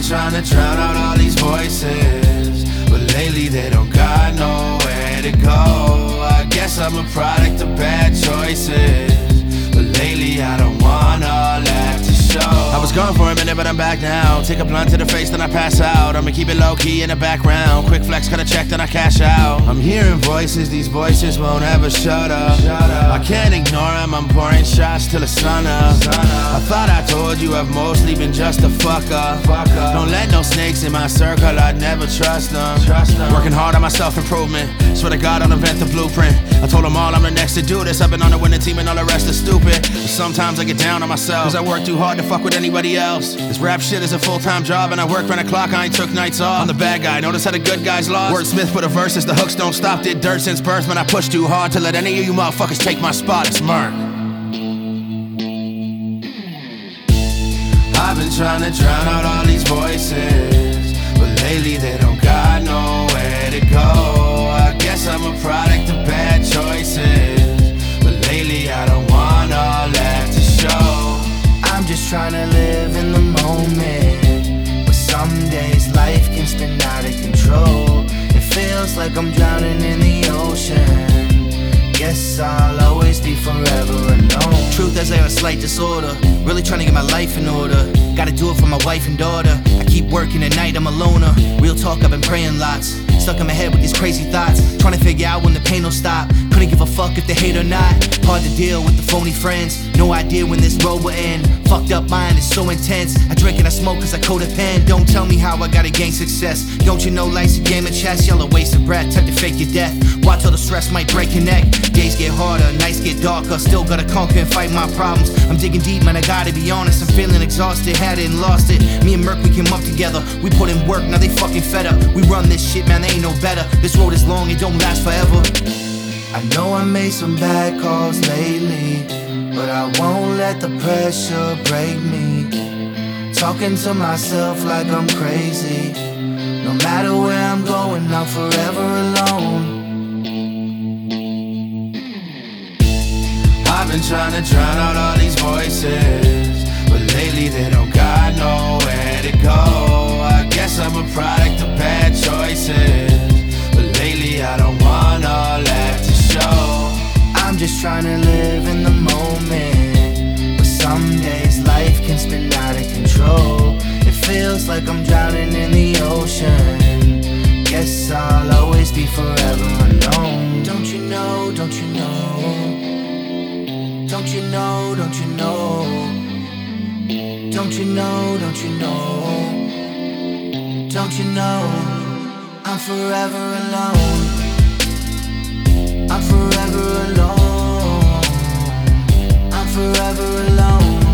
trying to drown out all these voices, but lately they don't got nowhere to go. I guess I'm a product of bad choices, but lately I don't want all that to show. I was gone for a minute, but I'm back now. Take a blunt to the face, then I pass out. I'ma keep it low-key in the background. Quick flex, cut a check, then I cash out. I'm hearing voices, these voices won't ever shut up. I can't ignore them, I'm pouring shots till the sun up. I thought I told you I've mostly been just a fuck up. Don't let no snakes in my circle, I'd never trust them. Working hard on my self-improvement, swear to God I'll invent the blueprint. I told them all I'm the next to do this. I've been on the winning team and all the rest is stupid. But sometimes I get down on myself, cause I work too hard to fuck with anybody else. This rap shit is a full-time job and I work round the clock, I ain't took nights off. I'm the bad guy, notice how the good guys lost. Wordsmith put a verses, the hooks don't stop. Did dirt since birth, man I pushed too hard to let any of you motherfuckers take my spot. It's murk. I've been trying to drown out all these voices, but lately they don't got nowhere to go. I guess I'm a product of bad choices, but lately I don't want all that to show. I'm just trying to live in the moment, but some days life can spin out of control. It feels like I'm drowning in the ocean. Guess I'll always be forever alone. Truth is I have a slight disorder, really trying to get my life in order. Gotta do it for my wife and daughter. I keep working at night, I'm a loner. Real talk, I've been praying lots. Stuck in my head with these crazy thoughts, trying to figure out when the pain will stop. Couldn't give a fuck if they hate or not. Hard to deal with the phony friends, no idea when this road will end. Fucked up mind is so intense, I drink and I smoke cause I codepend. Don't tell me how I gotta gain success. Don't you know life's a game of chess? Y'all a waste of breath, time to fake your death. Watch all the stress might break your neck. Days get harder, nights get darker. Still gotta conquer and fight my problems. I'm digging deep, man, I gotta be honest. I'm feeling exhausted, had it and lost it. Me and Merc, we came up together. We put in work, now they fucking fed up. We run this shit, man, they ain't no better. This road is long, it don't last forever. I know I made some bad calls lately, but I won't let the pressure break me. Talking to myself like I'm crazy. No matter where I'm going, I'm forever alone. I've been trying to drown out all these voices, but lately they don't got nowhere to go. I guess I'm a product of bad choices, but lately I don't want all that to show. I'm just trying to live in the moment, but some days life can spin out of control. It feels like I'm drowning in the ocean. Guess I'll always be forever alone. Don't you know, don't you know? Don't you know, don't you know? Don't you know, don't you know? Don't you know? I'm forever alone. I'm forever alone. I'm forever alone.